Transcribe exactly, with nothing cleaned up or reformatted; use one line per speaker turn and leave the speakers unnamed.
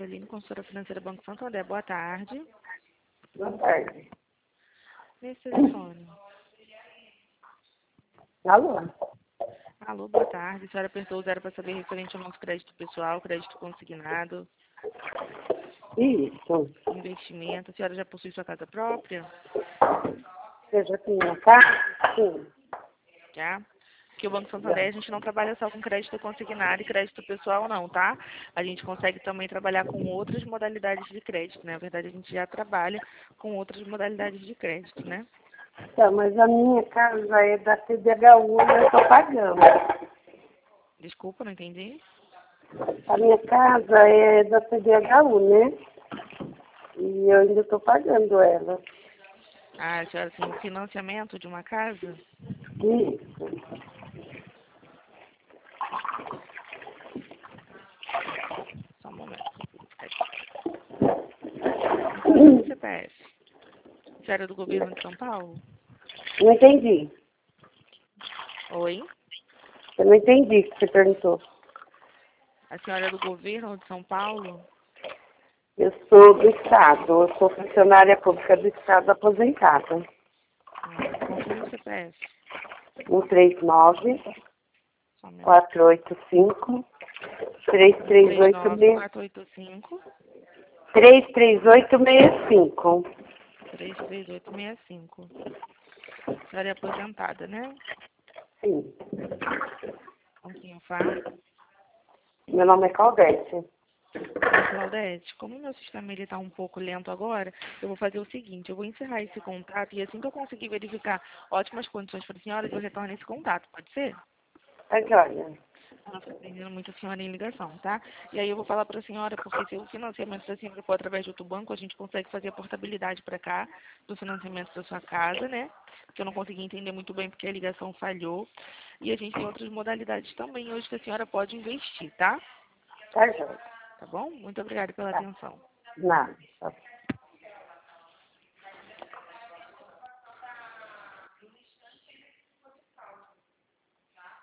Caroline, consultora financeira Banco Santander. Boa tarde.
Boa tarde.
Nesse telefone.
Alô?
Alô, boa tarde. A senhora apertou o zero para saber referente ao nosso crédito pessoal, crédito consignado,
Isso.
investimento. A senhora já possui sua casa própria?
Você já tinha casa? Sim.
Já? Porque o Banco Santander, a gente não trabalha só com crédito consignado e crédito pessoal, não, tá? A gente consegue também trabalhar com outras modalidades de crédito, né? Na verdade, a gente já trabalha com outras modalidades de crédito, né?
Tá, mas a minha casa é da C D H U e eu estou pagando.
Desculpa, não entendi.
A minha casa é da C D H U, né? E eu ainda estou pagando ela.
Ah, a senhora tem um financiamento de uma casa?
Isso.
Só um momento. O C P F. A senhora é do governo de São Paulo?
Não entendi.
Oi?
Eu não entendi o que você perguntou.
A senhora é do governo de São Paulo?
Eu sou do Estado. Eu sou funcionária pública do Estado aposentada.
Hum, confirma o C P F.
um três nove,
Só um minuto.
quatro oito cinco, três três
três
oito
nove
seis.
quatro oito cinco
três três oito seis cinco.
três três oito seis cinco. A senhora é aposentada, né?
Sim.
Com quem eu falo?
Meu nome é Claudete.
Oi, Claudete, como o meu sistema está um pouco lento agora, eu vou fazer o seguinte, eu vou encerrar esse contato e assim que eu conseguir verificar ótimas condições para a senhora, eu retorno esse contato, pode ser?
Tá joia.
Ela está atendendo muito a senhora em ligação, tá? E aí eu vou falar para a senhora, porque se o financiamento da senhora for através de outro banco, a gente consegue fazer a portabilidade para cá do financiamento da sua casa, né? Que eu não consegui entender muito bem porque a ligação falhou. E a gente tem outras modalidades também hoje que a senhora pode investir, tá?
Tá joia.
Tá bom? Muito obrigada pela
Tá.
atenção.
Nada. Tá.